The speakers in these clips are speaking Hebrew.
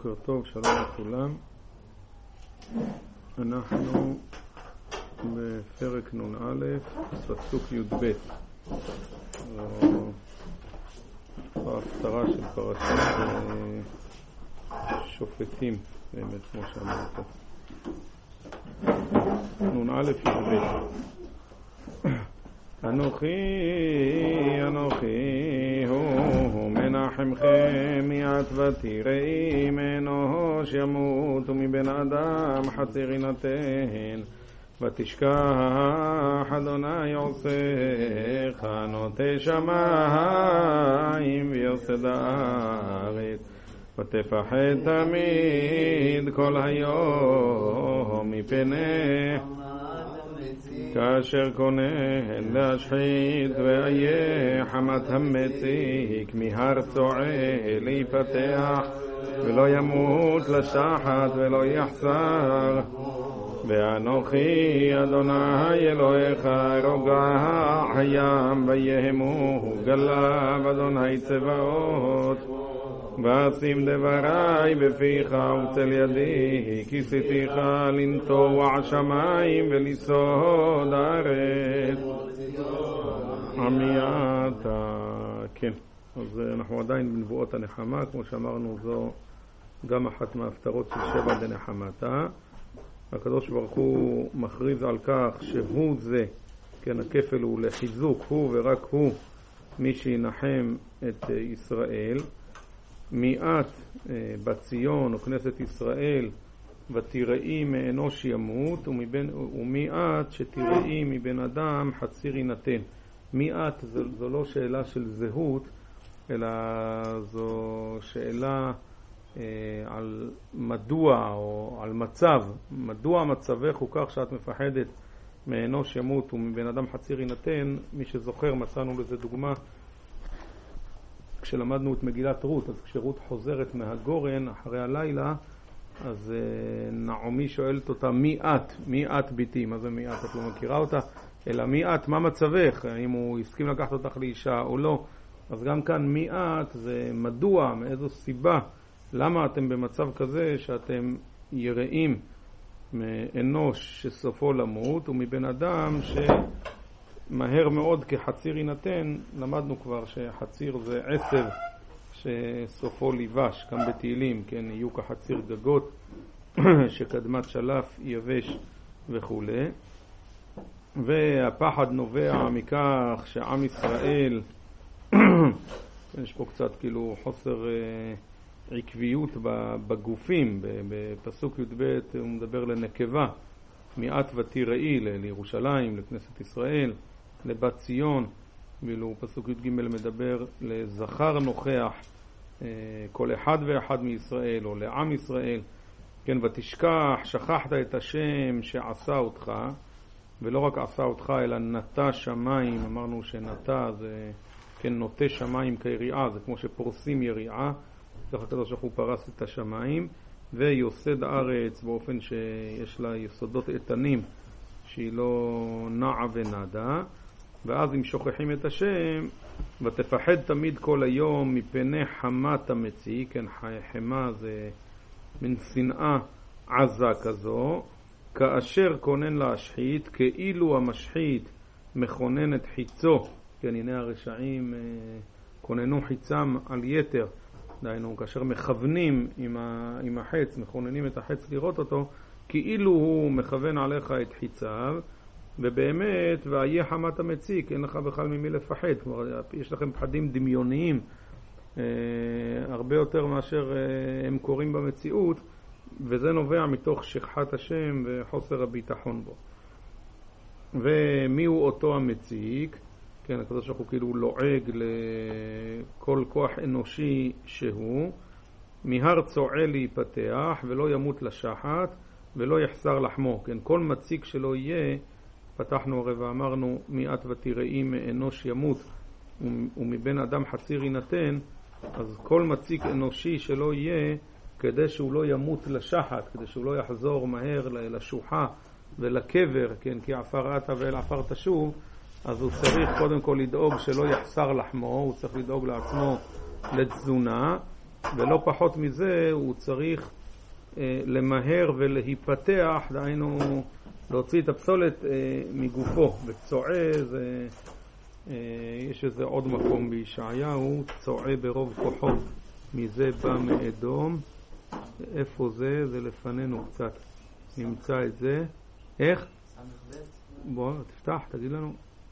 בוקר טוב, שלום לכולם. אנחנו בפרק נ"א, פסוק י"ב, ההפטרה של פרשת שופטים, באמת כמו שאמרת. נ"א י"ב. אנוכי הוא מנחמכם מיד ותראי מאנוש ימות ומבן אדם חציר יינתן ותשכח אדוני עושך נוטה שמיים ויוסד הארץ ותפחד תמיד כל היום מפני כאשר כונן להשחית ואיה חמת המציק מהר צועל להיפתח ולא ימות לשחת ולא יחסר ואנוכי אדוני אלוהיך רוגע הים ויהמו גליו אדוני צבאות ואשים דברי בפיך וצל ידי כיסיתיך לנטוע שמיים ולסוד הארץ עמייתה. כן, אז אנחנו עדיין בנבואות הנחמה, כמו שאמרנו זו גם אחת מההפטרות של שבע דנחמתה. הקדוש ברוך הוא מכריז על כך שהוא זה, כן, הכפל הוא לחיזוק, הוא ורק הוא מי שינחם את ישראל. מיעט בציון או כנסת ישראל ותראי מאנוש ימות ומיעט שתראי מבן אדם חציר יינתן. מיעט זו לא שאלה של זהות אלא זו שאלה על מדוע או על מצב, מדוע מצבך הוא כך שאת מפחדת מאנוש ימות ומבן אדם חציר יינתן. מי שזוכר, מצאנו לזה דוגמה כשלמדנו את מגילת רות. אז כשרות חוזרת מהגורן אחרי הלילה, אז נעמי שואלת אותה מי את ביתי? מה זה מי את? את לא מכירה אותה? אלא מי את? מה מצבך? האם הוא הסכים לקחת אותך לאישה או לא? אז גם כאן מי את זה מדוע, מאיזו סיבה, למה אתם במצב כזה שאתם יראים מאנוש שסופו למות ומבן אדם מהר מאוד כחציר יינתן. למדנו כבר שחציר זה עשב שסופו ליבש, גם בתהילים, כן, יהיו כחציר גגות שקדמת שלף יבש וכו'. והפחד נובע מכך שעם ישראל יש פה קצת כאילו חוסר עקביות בגופים. בפסוק י"ב הוא מדבר לנקבה, מיעט ותראי לירושלים, לכנסת ישראל, לבת ציון, ואילו פסוק י"ג מדבר לזכר נוכח, כל אחד ואחד מישראל או לעם ישראל. כן, ותשכח, שכחת את השם שעשה אותך, ולא רק עשה אותך אלא נטע שמיים. אמרנו שנטע זה כן נוטה שמיים כיריעה, זה כמו שפורסים יריעה, כך הקדוש ברוך הוא פרס את השמיים, ויוסד הארץ באופן שיש לה יסודות איתנים שהיא לא נעה ונדה. ואז אם שוכחים את השם, ותפחד תמיד כל היום מפני חמת המציק. כן, חמה זה מן שנאה עזה כזו, כאשר כונן להשחית, כאילו המשחית מכונן את חיצו. כן, הנה הרשעים כוננו חיצם על יתר, דהיינו כאשר מכוונים עם החץ, מכוננים את החץ לראות אותו, כאילו הוא מכוון עליך את חיציו, ובאמת ואיה חמת המציק, אין לך בכלל ממי לפחד. כלומר, יש לכם פחדים דמיוניים הרבה יותר מאשר הם קורים במציאות, וזה נובע מתוך שכחת השם וחוסר הביטחון בו. ומי הוא אותו המציק? כן, הקדוש ברוך הוא כאילו לועג לכל כוח אנושי שהוא, מהר צועל להיפתח ולא ימות לשחת ולא יחסר לחמו. כן, כל מציק שלא יהיה, פתחנו הרי ואמרנו מיעט ותראי מאנוש ימות ומבן אדם חציר יינתן. אז כל מציק אנושי שלא יהיה, כדי שהוא לא ימות לשחת, כדי שהוא לא יחזור מהר לשוחה ולקבר, כן, כי עפר אתה ואל עפר תשוב, אז הוא צריך קודם כל לדאוג שלא יחסר לחמו, הוא צריך לדאוג לעצמו לתזונה, ולא פחות מזה הוא צריך למהר ולהיפתח, דהיינו להוציא את הפסולת מגופו. וצועה זה, יש איזה עוד מקום בישעיהו, צועה ברוב כוחו, מזה בא מאדום. איפה זה? זה לפנינו קצת, נמצא את זה. איך? בוא תפתח, תגיד לנו.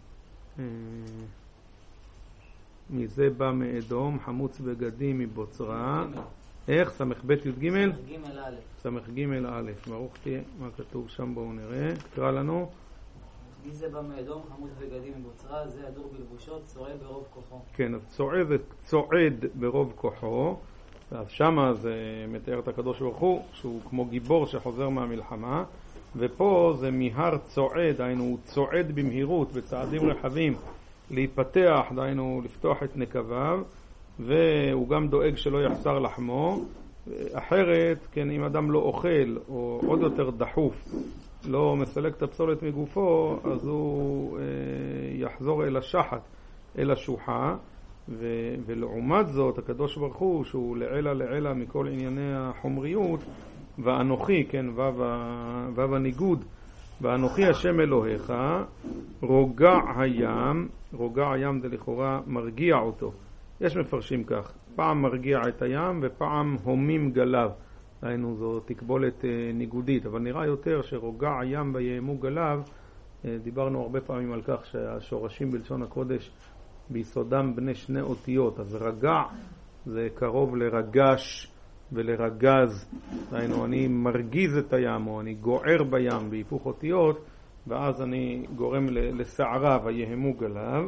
מזה בא מאדום, חמוץ בגדים מבוצרה. איך? סמך בית י' ג'? סמך ג' א'. ברוך תהיה. מה כתוב שם? בואו נראה. תקרא לנו. מזה בא מאדום, חמוץ בגדים מבוצרה, זה הדור בלבושות, צועד ברוב כוחו. כן, אז צועד ברוב כוחו. אז שמה זה מתאר את הקדוש ברוך הוא, שהוא כמו גיבור שחוזר מהמלחמה. ופה זה מהר צועד, דהיינו הוא צועד במהירות, בצעדים רחבים, להיפתח, דהיינו לפתוח את נקביו, והוא גם דואג שלא יחסר לחמו. אחרת, כן, אם אדם לא אוכל, או עוד יותר דחוף, לא מסלק את הפסולת מגופו, אז הוא יחזור אל השחת, אל השוחה. ולעומת זאת, הקדוש ברוך הוא, שהוא לעילה מכל ענייני החומריות, ואנוכי, כן, וו הניגוד, ואנוכי השם אלוהיך, רוגע הים. רוגע הים זה לכאורה מרגיע אותו. יש מפרשים כך, פעם מרגיע את הים ופעם הומים גליו. היינו, זו תקבולת ניגודית, אבל נראה יותר שרוגע הים ויהמו גליו. דיברנו הרבה פעמים על כך שהשורשים בלשון הקודש ביסודם בני שני אותיות, אז רגע זה קרוב לרגש ולרגז, היינו, אני מרגיז את הים או אני גוער בים בהיפוך אותיות, ואז אני גורם לסערה ויהמו גליו.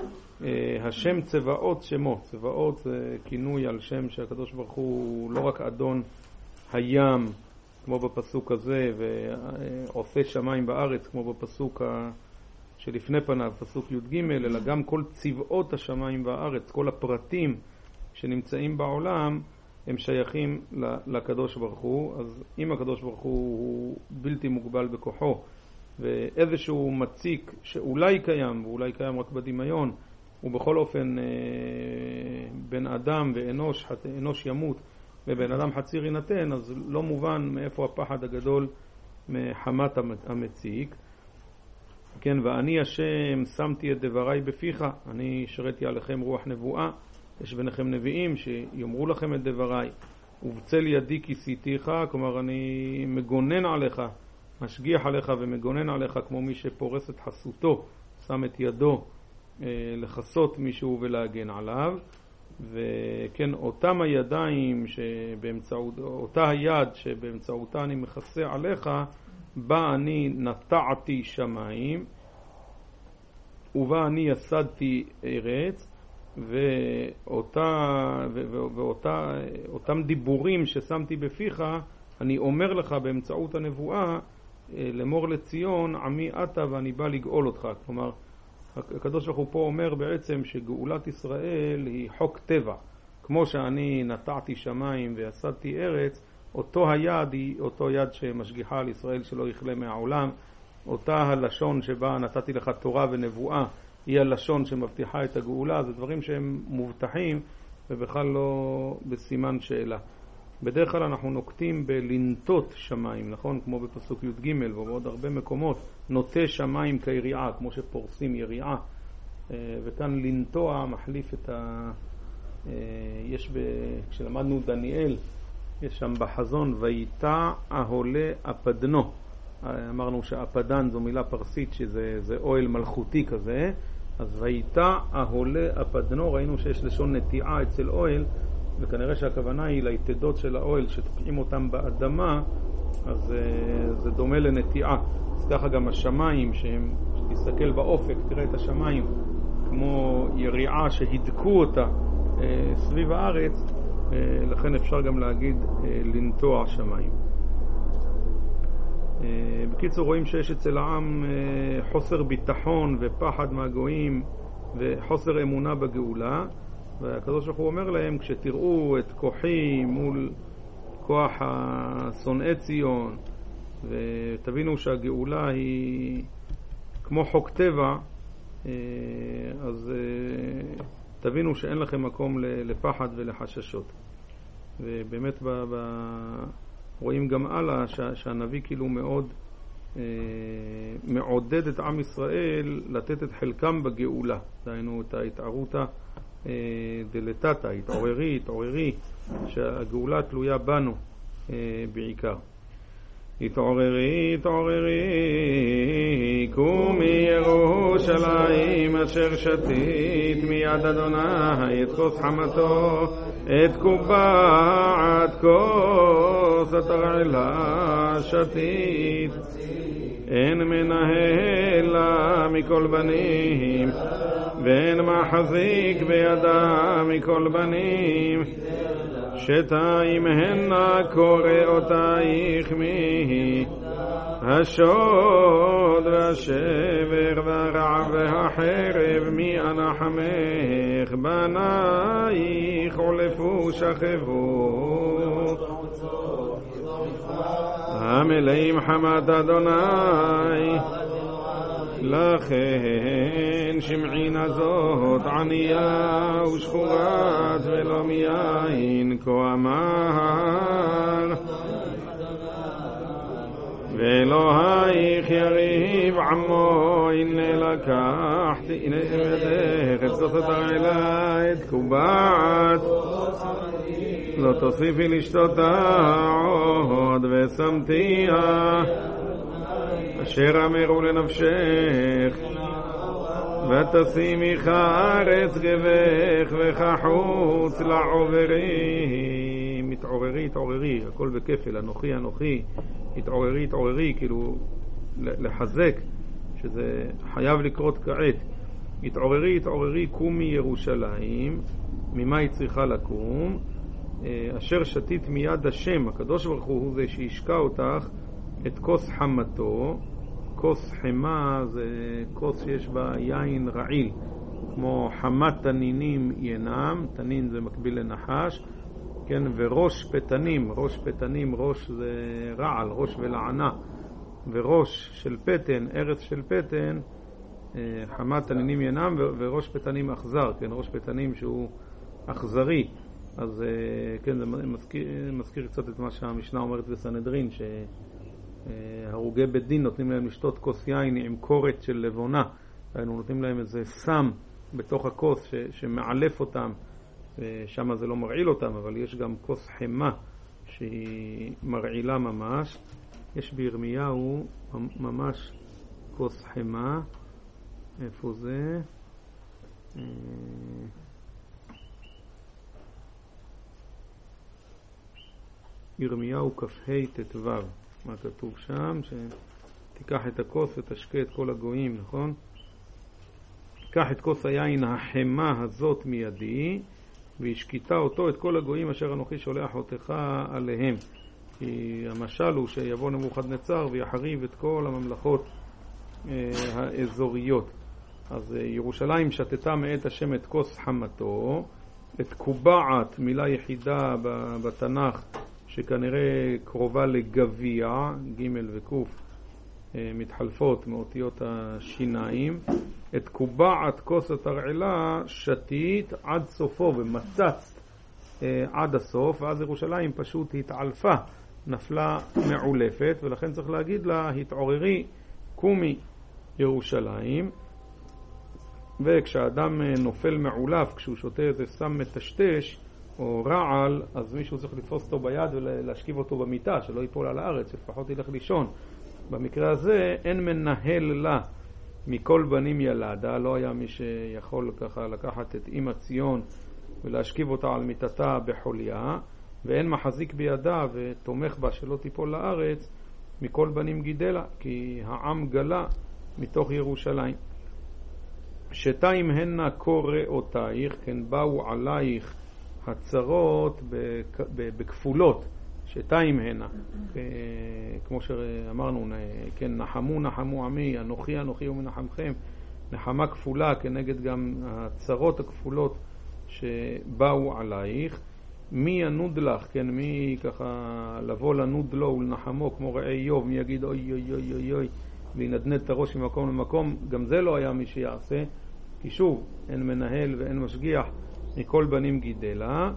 השם צבאות שמו, צבאות זה כינוי על שם שהקדוש ברוך הוא לא רק אדון הים כמו בפסוק הזה ועושה שמיים בארץ כמו בפסוק שלפני פניו, פסוק י"ג, אלא גם כל צבאות השמיים בארץ, כל הפרטים שנמצאים בעולם הם שייכים לקדוש ברוך הוא. אז אם הקדוש ברוך הוא בלתי מוגבל בכוחו, ואיזשהו מציק שאולי קיים ואולי קיים רק בדמיון, ובכל אופן בן אדם ואנוש, אנוש ימות ובן אדם חציר ינתן, אז לא מובן מאיפה הפחד הגדול מחמת המציק. כן, ואני השם שמתי את דבריי בפיך, אני שרתי עליכם רוח נבואה, יש ביניכם נביאים שיאמרו לכם את דבריי, ובצל ידי כיסיתיך, כלומר אני מגונן עליך, משגיח עליך ומגונן עליך, כמו מי שפורס את חסותו, שם את ידו לחסות מישהו ולהגן עליו. וכן, אותם הידיים אותה היד שבאמצעותה אני מכסה עליך, בה אני נטעתי שמיים ובה אני יסדתי ארץ. ואותם דיבורים ששמתי בפיך אני אומר לך באמצעות הנבואה, למור לציון עמי אתה ואני בא לגאול אותך. כלומר הקדוש ברוך הוא פה אומר בעצם שגאולת ישראל היא חוק טבע, כמו שאני נטעתי שמיים ויסדתי ארץ, אותו היד היא אותו יד שמשגיחה על ישראל שלא יכלה מהעולם. אותה הלשון שבה נתתי לך תורה ונבואה היא הלשון שמבטיחה את הגאולה. זה דברים שהם מובטחים ובכלל לא בסימן שאלה. בדרך כלל אנחנו נוקטים בלנטות שמיים, נכון? כמו בפסוק י"ג ובעוד הרבה מקומות, נוטה שמיים כיריעה, כמו שפורסים יריעה. וכאן לנטוע מחליף את כשלמדנו דניאל, יש שם בחזון, ויטע ההולה אפדנו. אמרנו שהאפדן זו מילה פרסית שזה אוהל מלכותי כזה. אז ויטע ההולה אפדנו, ראינו שיש לשון נטיעה אצל אוהל, וכנראה שהכוונה היא ליתדות של האוהל שתוקעים אותם באדמה, אז זה דומה לנטיעה. אז ככה גם השמיים, שתסתכל באופק, תראה את השמיים כמו יריעה שהדקו אותה סביב הארץ, לכן אפשר גם להגיד לנטוע שמיים. בקיצור, רואים שיש אצל העם חוסר ביטחון ופחד מהגויים וחוסר אמונה בגאולה, והקדוש ברוך הוא אומר להם, כשתראו את כוחי מול כוח השונאי ציון ותבינו שהגאולה היא כמו חוק טבע, אז תבינו שאין לכם מקום לפחד ולחששות. ובאמת רואים גם הלאה שהנביא כאילו מאוד מעודד את עם ישראל לתת את חלקם בגאולה, דהיינו את ההתערותא דלתתא, התעוררי, שהגאולה תלויה בנו בעיקר. התעוררי קומי ירושלים אשר שתית מיד אדוני את כוס חמתו את קובעת כוס התרעלה שתית אין מנהל לה מכל בנים ואין מחזיק בידה מכל בנים שתיים הנה קורא אותייך מי השוד והשבר והרעב והחרב מי אנחמך בנייך עולפו שכבו המלאים חמת אדוני לכן שמעין זאת ענייה ושחורת ולא מיין כה אמר ואלוהיך יריב עמו הנה לקחתי הנה ידך את כוס התרעלה את קובעת לא תוסיפי לשתותה עוד ושמתיה אשר אמרו לנפשך ותשימי חרץ גבך וכחוץ לעוברים. התעוררי, הכל בכפל, אנוכי, התעוררי, כאילו לחזק שזה חייב לקרות כעת. התעוררי קומי ירושלים, ממה היא צריכה לקום? אשר שתית מיד השם, הקדוש ברוך הוא זה שישקע אותך את כוס חמתו. כוס חמה זה כוס שיש בה יין רעיל, כמו חמת תנינים ינם, תנין זה מקביל לנחש, כן, וראש פתנים, ראש זה רעל, ראש ולענה, וראש של פתן, ארץ של פתן, חמת תנינים ינם, וראש פתנים אכזר, כן, ראש פתנים שהוא אכזרי. אז כן, זה מזכיר קצת את מה שהמשנה אומרת בסנהדרין, שהרוגי בית דין נותנים להם לשתות כוס יין עם קורת של לבונה, היינו נותנים להם איזה סם בתוך הכוס שמעלף אותם, ושם זה לא מרעיל אותם, אבל יש גם כוס חמה שהיא מרעילה ממש. יש בירמיהו ממש כוס חמה, איפה זה? ירמיהו כ"ה ט"ו, מה כתוב שם? שתיקח את הכוס ותשקה את כל הגויים, נכון? קח את כוס היין החמה הזאת מידי והשקיטה אותו את כל הגויים אשר אנוכי שולח אותך עליהם. כי המשל הוא שיבוא נבוכדנצר ויחריב את כל הממלכות האזוריות. אז ירושלים שתתה מאת השם את כוס חמתו, את קובעת, מילה יחידה בתנ"ך שכנראה קרובה לגביע, ג' וקוף מתחלפות מאותיות השיניים. את קובעת כוס התרעלה שתית עד סופו ומצצת עד הסוף, ואז ירושלים פשוט התעלפה, נפלה מעולפת, ולכן צריך להגיד לה התעוררי קומי ירושלים. וכשאדם נופל מעולף, כשהוא שותה איזה סם מטשטש או רעל, אז מישהו צריך לתפוס אותו ביד ולהשכיב אותו במיטה, שלא ייפול על הארץ, לפחות ילך לישון. במקרה הזה אין מנהל לה מכל בנים ילדה, לא היה מי שיכול ככה לקחת את אמא ציון ולהשכיב אותה על מיטתה בחוליה, ואין מחזיק בידה ותומך בה שלא תיפול לארץ מכל בנים גידלה, כי העם גלה מתוך ירושלים. שתיים הנה קורא אותייך, כן באו עלייך הצרות בכפולות, שתיים הנה, כמו שאמרנו, כן, נחמו עמי, אנוכי ומנחמכם, נחמה כפולה כנגד גם הצרות הכפולות שבאו עלייך. מי ינוד לך, כן, מי ככה לבוא לנוד לו ולנחמו, כמו ראה איוב, מי יגיד אוי אוי אוי אוי אוי וינדנד את הראש ממקום למקום, גם זה לא היה מי שיעשה, כי שוב אין מנהל ואין משגיח מכל בנים גידלה.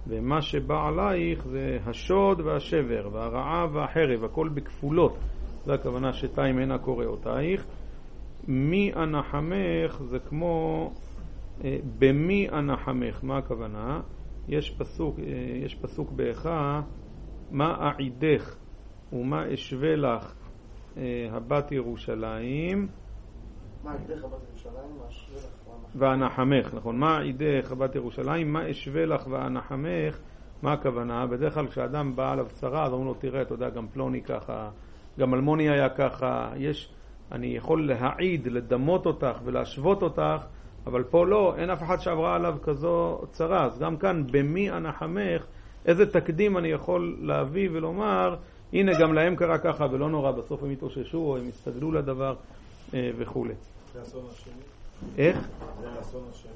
ומה שבא עלייך זה השוד והשבר והרעה והחרב, הכל בכפולות. זה הכוונה שתיים הנה קורא אותייך. מי אנחמך זה כמו במי אנחמך. מה הכוונה? יש פסוק באיכה, מה אעידך ומה אשווה לך הבת ירושלים. מה אעידך הבת ירושלים, מה אשווה לך ואנחמך, נכון? מה אעידך הבת ירושלים, מה אשווה לך ואנחמך. מה הכוונה? בדרך כלל כשאדם בא עליו צרה, אז אומרים לו, תראה, אתה יודע, גם פלוני ככה, גם אלמוני היה ככה, אני יכול להעיד, לדמות אותך ולהשוות אותך, אבל פה לא, אין אף אחד שעברה עליו כזו צרה. אז גם כאן, במי אנחמך, איזה תקדים אני יכול להביא ולומר, הנה גם להם קרה ככה ולא נורא, בסוף הם התאוששו או הם הסתגלו לדבר וכו'. זה האסון השני? איך? זה האסון השני?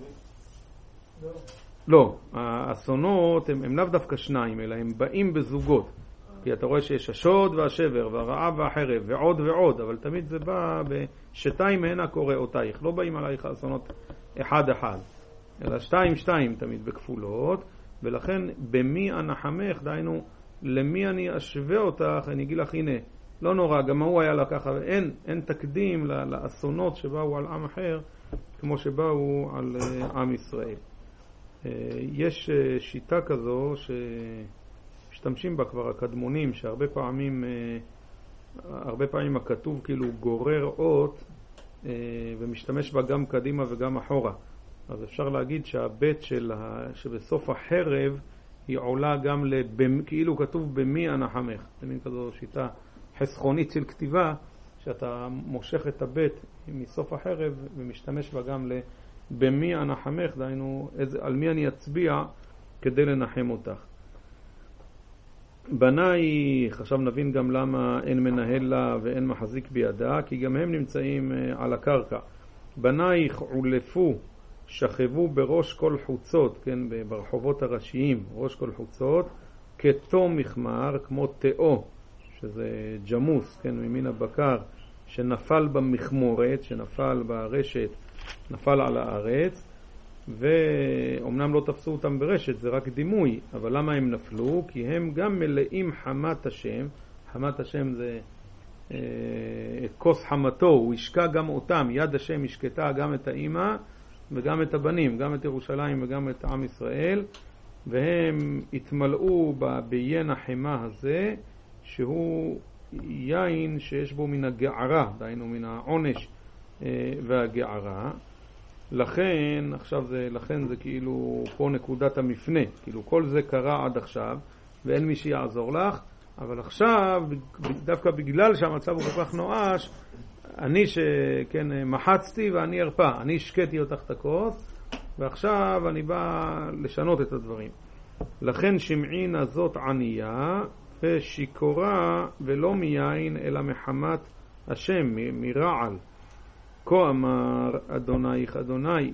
לא, האסונות הם לאו דווקא שניים, אלא הם באים בזוגות. כי אתה רואה שיש השוד והשבר והרעה והחרב ועוד ועוד, אבל תמיד זה בא בשתיים הנה קורא אותייך. לא באים עלייך האסונות אחד אחד, אלא שתיים שתיים תמיד בכפולות. ולכן במי אנחמך, דהיינו למי אני אשווה אותך, אני אגיד לך הנה, לא נורא, גם הוא היה לה ככה. אין תקדים לאסונות שבאו על עם אחר כמו שבאו על עם ישראל. יש שיטה כזו שמשתמשים בה כבר הקדמונים, שהרבה פעמים הכתוב כאילו גורר אות ומשתמש בה גם קדימה וגם אחורה. אז אפשר להגיד שהבית שבסוף החרב היא עולה גם כאילו כתוב במי אנחמך. זה מין כזו שיטה חסכונית של כתיבה, שאתה מושך את הבית מסוף החרב ומשתמש בה גם במי אנחמך, דהיינו על מי אני אצביע כדי לנחם אותך. בנייך, עכשיו נבין גם למה אין מנהל לה ואין מחזיק בידה, כי גם הם נמצאים על הקרקע. בנייך עולפו, שכבו בראש כל חוצות, כן, ברחובות הראשיים, ראש כל חוצות, כתו מחמר, כמו תאו, שזה ג'מוס, כן, ממין הבקר, שנפל במחמורת, שנפל ברשת, נפל על הארץ, ואומנם לא תפסו אותם ברשת, זה רק דימוי, אבל למה הם נפלו? כי הם גם מלאים חמת השם. חמת השם זה כוס חמתו, הוא ישקע גם אותם, יד השם ישקטה גם את האמא וגם את הבנים, גם את ירושלים וגם את עם ישראל, והם התמלאו ביין החמה הזה, שהוא יין שיש בו מן הגערה, דהיינו מן העונש והגערה. לכן זה כאילו פה נקודת המפנה, כאילו כל זה קרה עד עכשיו ואין מי שיעזור לך, אבל עכשיו דווקא בגלל שהמצב הוא כל כך נואש, אני שכן מחצתי ואני ארפה, אני השקטתי אותך את הכוס ועכשיו אני בא לשנות את הדברים. לכן שמעין הזאת ענייה ושיקורה ולא מיין אלא מחמת השם, מרעל. כה אמר אדונייך אדוני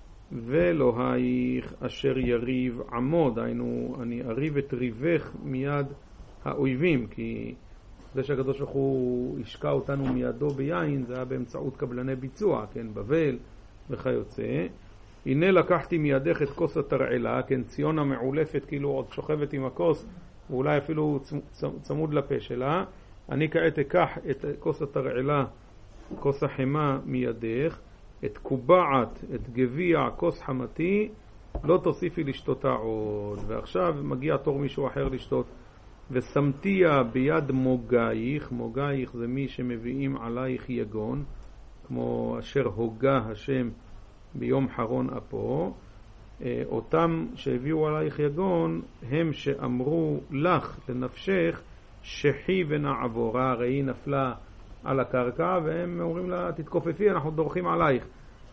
ואלוהיך אשר יריב עמו, דהיינו אני אריב את ריבך מיד האויבים, כי זה שהקדוש ברוך הוא השקע אותנו מידו ביין, זה היה באמצעות קבלני ביצוע, כן, בבל וכיוצא. הנה לקחתי מידך את כוס התרעלה, כן, ציונה מעולפת, כאילו עוד שוכבת עם הכוס ואולי אפילו צמוד לפה שלה. אני כעת אקח את כוס התרעלה, כוס החמה מידך, את קובעת, את גביע, כוס חמתי, לא תוסיפי לשתותה עוד. ועכשיו מגיע תור מישהו אחר לשתות. ושמתיה ביד מוגייך, מוגייך זה מי שמביאים עלייך יגון, כמו אשר הוגה השם ביום חרון אפו. אותם שהביאו עלייך יגון הם שאמרו לך לנפשך שחי ונעבורה, הרי היא נפלה על הקרקע והם אומרים לה תתכופפי, אנחנו דורכים עלייך.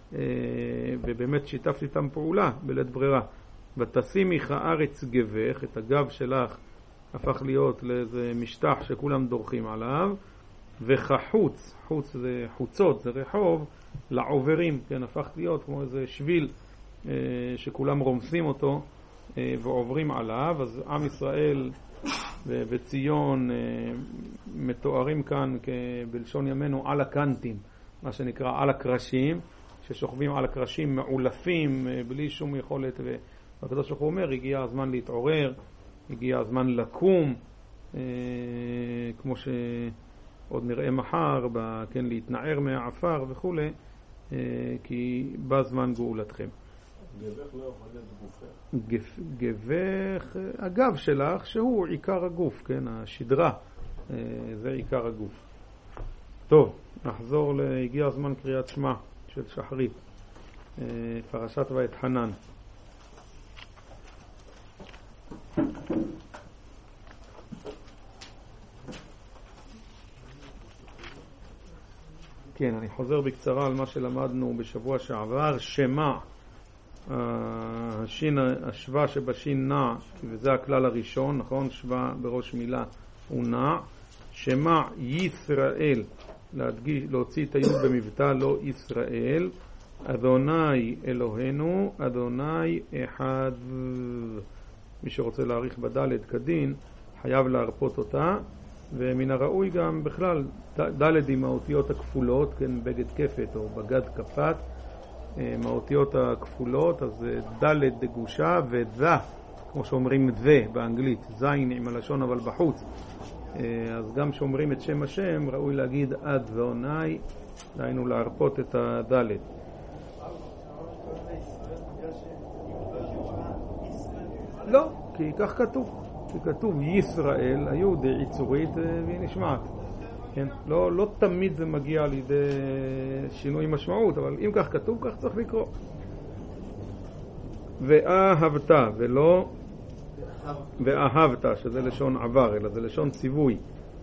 ובאמת שיתפתי איתם פעולה בלית ברירה. ותשימי הארץ גבך, את הגב שלך הפך להיות לאיזה משטח שכולם דורכים עליו, וחוץ, חוץ זה חוצות, זה רחוב לעוברים, כן, הפך להיות כמו איזה שביל שכולם רומסים אותו ועוברים עליו. אז עם ישראל וציון מתוארים כאן בלשון ימינו על הקנטים, מה שנקרא על הקרשים, ששוכבים על הקרשים מעולפים בלי שום יכולת הקדוש ברוך הוא אומר, הגיע הזמן להתעורר, הגיע הזמן לקום, כמו שעוד נראה מחר, כן, להתנער מהעפר וכו', כי בא זמן גאולתכם. גבך לא יכול להיות גופך. גבך, הגב שלך, שהוא עיקר הגוף, כן, השדרה, זה עיקר הגוף. טוב, נחזור, הגיע הזמן קריאת שמע של שחרית, פרשת ואתחנן. כן, אני חוזר בקצרה על מה שלמדנו בשבוע שעבר. שמע, השווה שבשין נע, וזה הכלל הראשון, נכון? שווה בראש מילה הוא נע. שמע ישראל, להוציא את היוד במבטא, לא ישראל. אדוני אלוהינו, אדוני אחד. מי שרוצה להאריך בדלת כדין חייב להרפות אותה, ומן הראוי גם בכלל דלת עם האותיות הכפולות, כן, בגד כפת או בגד כפת, מהאותיות הכפולות, אז דלת דגושה וזה, כמו שאומרים זה באנגלית, זין עם הלשון אבל בחוץ, אז גם שאומרים את שם השם ראוי להגיד אדוני, דהיינו להרפות את הדלת. לא, כי כך כתוב. כתוב ישראל, היוד עיצורית והיא נשמעת. כן? לא תמיד זה מגיע לידי שינוי משמעות, אבל אם כך כתוב, כך צריך לקרוא. ואהבת, ולא ואהבת, שזה לשון עבר, אלא זה לשון ציווי.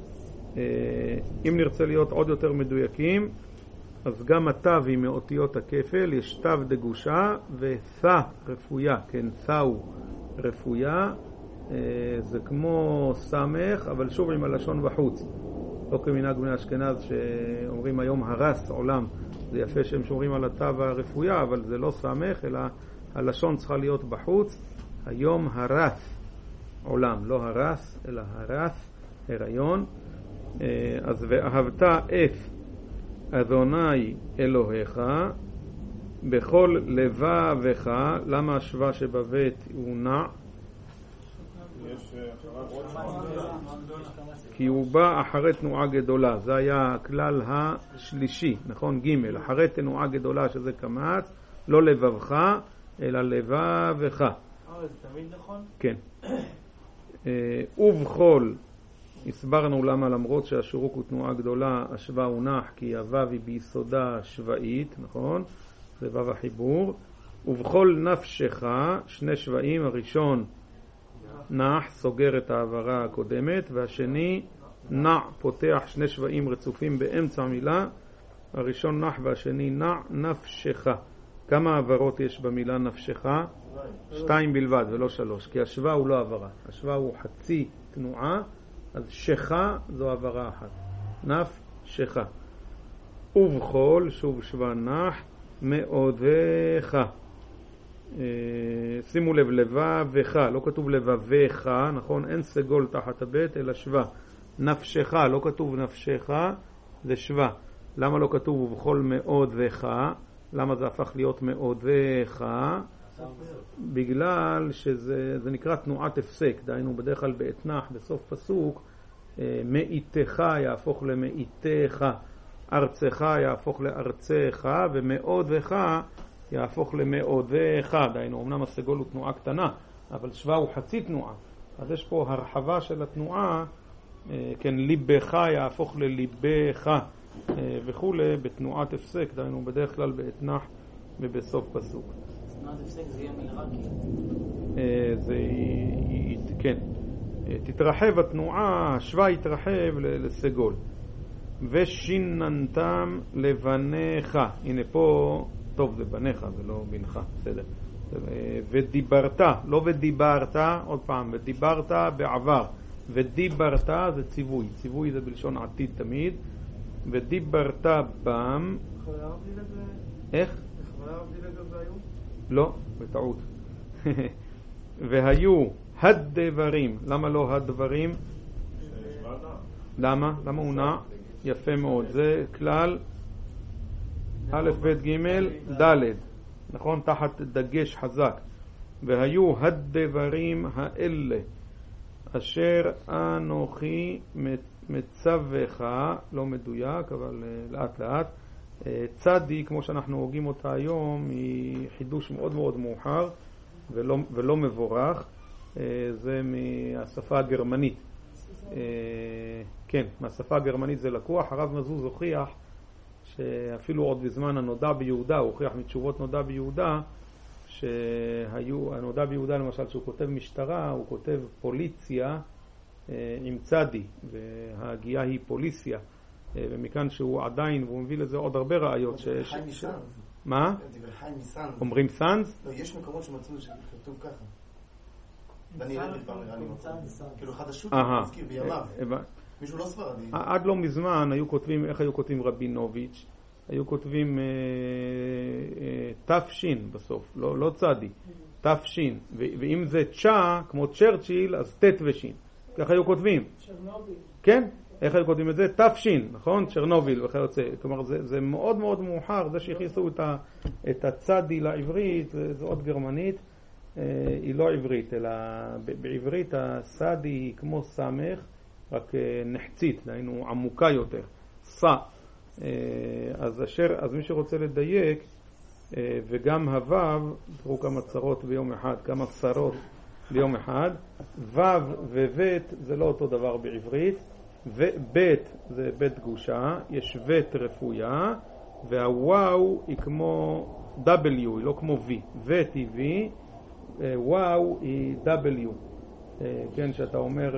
אם נרצה להיות עוד יותר מדויקים, אז גם התו היא מאותיות הכפל, יש תו דגושה ות'ה רפויה, כן, ת'הו רפויה, זה כמו סמך, אבל שוב עם הלשון בחוץ. לא כמנהג בני אשכנז שאומרים היום הרס עולם, זה יפה שהם שומרים על התו הרפויה, אבל זה לא סמך, אלא הלשון צריכה להיות בחוץ. היום הרס עולם, לא הרס, אלא הרס, הריון. אז ואהבת את אדוני אלוהיך בכל לבבך. למה השווה שבבית הוא נע? כי הוא בא אחרי תנועה גדולה. זה היה הכלל השלישי, נכון? ג' אחרי תנועה גדולה שזה קמץ, לא לבבך אלא לבבך. זה תמיד נכון? כן. ובכל, הסברנו למה למרות שהשורוק הוא תנועה גדולה, השווה הוא נח, כי הוו היא ביסודה שוואית, נכון? זה וו החיבור. ובכל נפשך, שני שוואים, הראשון נח, סוגר את העברה הקודמת, והשני נע, פותח שני שוואים רצופים באמצע המילה, הראשון נח והשני נע, נפשך. כמה העברות יש במילה נפשך? 2 בלבד ולא 3, כי השווה הוא לא העברה, השווה הוא חצי תנועה, אז שכה זו העברה אחת, נפשך. ובכל, שוב שווה נח, מאודך. שימו לב, לבבך, לא כתוב לבבך, נכון? אין סגול תחת הבית, אלא שווה. נפשך, לא כתוב נפשך, זה שווה. למה לא כתוב ובכל מאודך? למה זה הפך להיות מאודך? בגלל שזה נקרא תנועת הפסק, דהיינו בדרך כלל באתנח, בסוף פסוק, מאיתך יהפוך למאיתך, ארצך יהפוך לארצך, ומאודך יהפוך למאודך, דהיינו אמנם הסגול הוא תנועה קטנה, אבל שווה הוא חצי תנועה, אז יש פה הרחבה של התנועה, כן, ליבך יהפוך לליבך וכו', בתנועת הפסק, דהיינו בדרך כלל באתנח ובסוף פסוק. תנועת הפסק זה יהיה מלרקי. זה, כן, תתרחב התנועה, השווה יתרחב לסגול. ושיננתם לבניך, הנה פה, טוב זה בניך, זה לא בנך, בסדר. ודיברת, לא ודיברת, עוד פעם, ודיברת בעבר, ודיברת זה ציווי, ציווי זה בלשון עתיד תמיד, ודיברת בם, איך? לא, בטעות. והיו הדברים, למה לא הדברים? למה? למה הוא נע? יפה מאוד, זה כלל א' ב' ג' ד', נכון? תחת דגש חזק. והיו הדברים האלה אשר אנוכי מצווך, לא מדויק אבל לאט לאט, צדי כמו שאנחנו הוגים אותה היום היא חידוש מאוד מאוד מאוחר ולא מבורך, זה מהשפה הגרמנית. כן, מהשפה הגרמנית זה לקוח. הרב מזוז הוכיח שאפילו עוד בזמן הנודע ביהודה, הוא הוכיח מתשובות נודע ביהודה, שהיו, הנודע ביהודה למשל שהוא כותב משטרה, הוא כותב פוליציה עם צדי, וההגיעה היא פוליסיה, ומכאן שהוא עדיין, והוא מביא לזה עוד הרבה ראיות. מה? אומרים סנס? לא, יש מקומות שמצאו שכתוב ככה. ואני אראה פעם נראה לי כאילו חדשות מזכיר בימיו. מישהו לא ספרדי. עד לא מזמן היו כותבים, איך היו כותבים רבינוביץ'? היו כותבים תפשין בסוף, לא צדי, תפשין. ואם זה צ'ה, כמו צ'רצ'יל, אז תת ושין. כך היו כותבים. צ'רנוביל. כן? איך היו כותבים את זה? תפשין, נכון? צ'רנוביל וכיוצא. כלומר, זה מאוד מאוד מאוחר, זה שהכניסו את הצדי לעברית, זה עוד גרמנית, היא לא עברית, אלא בעברית הצדי היא כמו סמך, רק נחצית, דהיינו עמוקה יותר. סע. אז מי שרוצה לדייק, וגם הוו, תראו כמה צרות ביום אחד, כמה צרות ביום אחד, וו ובית זה לא אותו דבר בעברית, ובית זה בית גושה, יש בית רפויה, והוואו היא כמו W, היא לא כמו V, בית היא V, וואו היא W, כן, שאתה אומר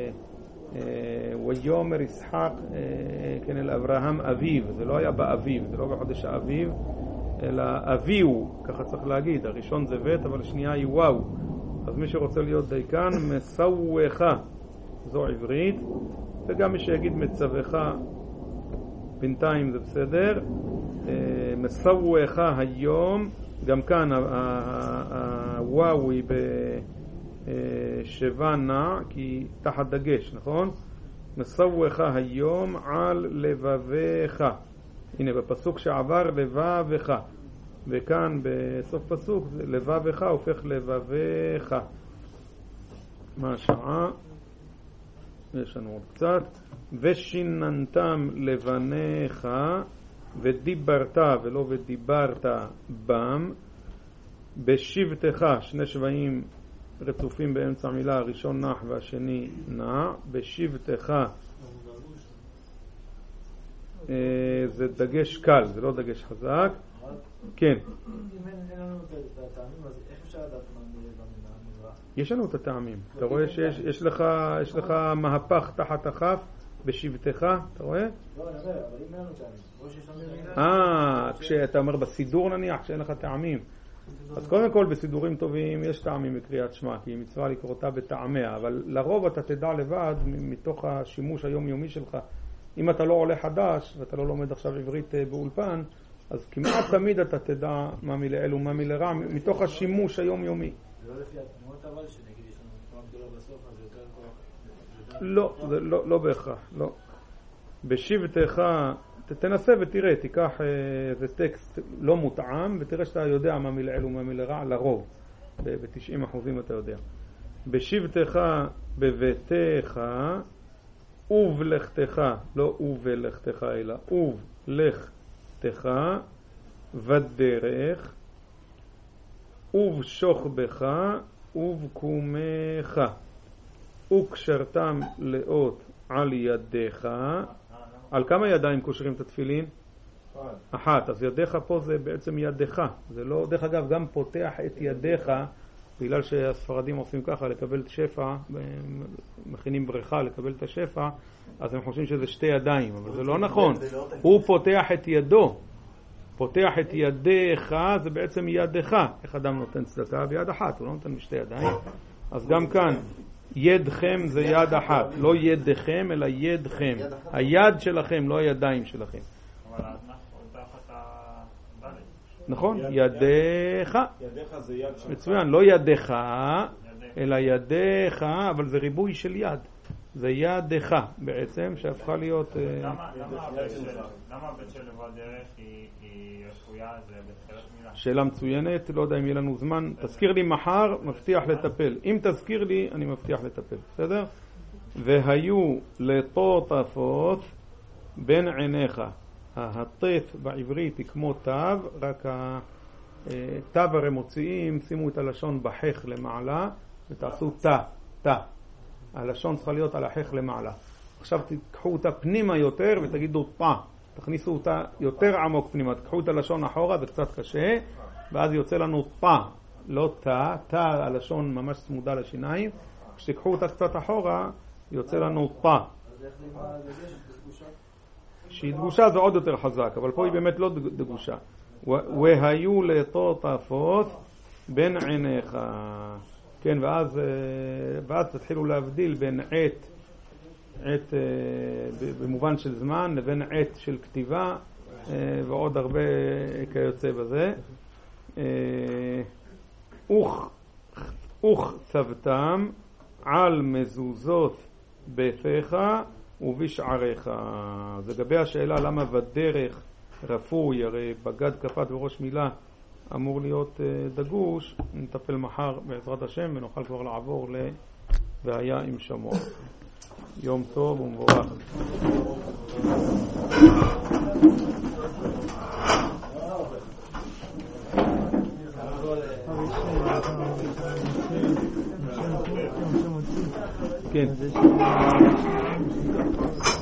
ויומר ישחק כן אל אברהם אביו, זה לא היה באביב, זה לא בחודש האביב, אלא אביו, ככה צריך להגיד, הראשון זה בית אבל השנייה היא וואו. אז מי שרוצה להיות דייקן, מסווך, זו עברית, וגם מי שיגיד מצווך בינתיים זה בסדר. מסווך היום, גם כאן הוואו היא בשבע נע, כי תחת דגש, נכון? מסווך היום על לבביך. הנה בפסוק שעבר לבביך, וכאן בסוף פסוק לבביך הופך לבביך. מה השעה? יש לנו עוד קצת. ושיננתם לבניך ודיברת ולא ודיברת בם בשבתך, שני שבעים רצופים באמצע המילה, הראשון נח והשני נע. בשבתך זה דגש קל, זה לא דגש חזק. כן. אם אין לנו את הטעמים, אז איך אפשר לדעת מה במילה? יש לנו את הטעמים. אתה רואה שיש לך מהפך תחת החף בשבתך, אתה רואה? לא, אני אומר, אבל אם אין לנו טעמים, או שיש לנו טעמים. כשאתה אומר בסידור נניח שאין לך טעמים. אז קודם כל בסידורים טובים יש טעמים בקריאת שמע, כי היא מצווה לקרותה בטעמיה, אבל לרוב אתה תדע לבד מתוך השימוש היומיומי שלך. אם אתה לא עולה חדש ואתה לא לומד עכשיו עברית באולפן, אז כמעט תמיד אתה תדע מה מלעיל ומה מלרע מתוך השימוש היומיומי. זה לא לפי התנועות אבל שנגיד יש לנו תנועה גדולה בסוף, אז יותר כוח. לא, זה לא בהכרח, לא. בשבתך, תנסה ותראה, תיקח איזה טקסט לא מותאם ותראה שאתה יודע מה מלעיל ומה מלרע, לרוב, ב-90% אתה יודע. בשבתך בביתך ובלכתך, לא ובלכתך אלא ובלכתך בדרך ובשוכבך ובקומך וקשרתם לאות על ידיך. על כמה ידיים קושרים את התפילין? אחת. אז ידיך פה זה בעצם ידיך, זה לא, דרך אגב גם פותח את ידיך, בגלל שהספרדים עושים ככה לקבל את שפע, מכינים בריכה לקבל את השפע, אז הם חושבים שזה שתי ידיים, אבל זה לא נכון. הוא פותח את ידו, פותח את ידיך, זה בעצם ידיך. איך אדם נותן צדקה? ביד אחת, הוא לא נותן בשתי ידיים. אז גם כאן ידכם זה יד אחת, לא ידכם אלא ידכם, היד שלכם לא הידיים שלכם. אבל תחת הדלת. נכון, ידיך. ידיך זה יד שלך. מצוין, לא ידיך אלא ידיך, אבל זה ריבוי של יד. זה ידך בעצם, שהפכה להיות... למה הבית של לבוא דרך היא רפויה, זה בתחילת מילה? שאלה מצוינת, לא יודע אם יהיה לנו זמן. תזכיר לי מחר, מבטיח לטפל. אם תזכיר לי, אני מבטיח לטפל. בסדר? והיו לטוטפות בין עיניך. הטף בעברית היא כמו תו, רק התו הרי מוציאים, שימו את הלשון בחך למעלה ותעשו תא. הלשון צריכה להיות על החך למעלה. עכשיו תיקחו אותה פנימה יותר ותגידו תא. תכניסו אותה יותר עמוק פנימה. תיקחו את הלשון אחורה, זה קצת קשה, ואז יוצא לנו תא, לא תא, הלשון ממש צמודה לשיניים. כשתיקחו אותה קצת אחורה, יוצא לנו תא. אז איך זה עם הדגש? דגושה? שהיא דגושה זה עוד יותר חזק, אבל פה היא באמת לא דגושה. והיו לטוטפות בין עיניך. כן, ואז תתחילו להבדיל בין עת במובן של זמן לבין עת של כתיבה ועוד הרבה כיוצא בזה. צבתם על מזוזות בפיך ובשעריך. זה לגבי השאלה למה בדרך רפוי, הרי בגד כפת וראש מילה אמור להיות דגוש. נטפל מחר בעזרת השם ונוכל כבר לעבור והיה עם שמוע. יום טוב ומבורך. כן.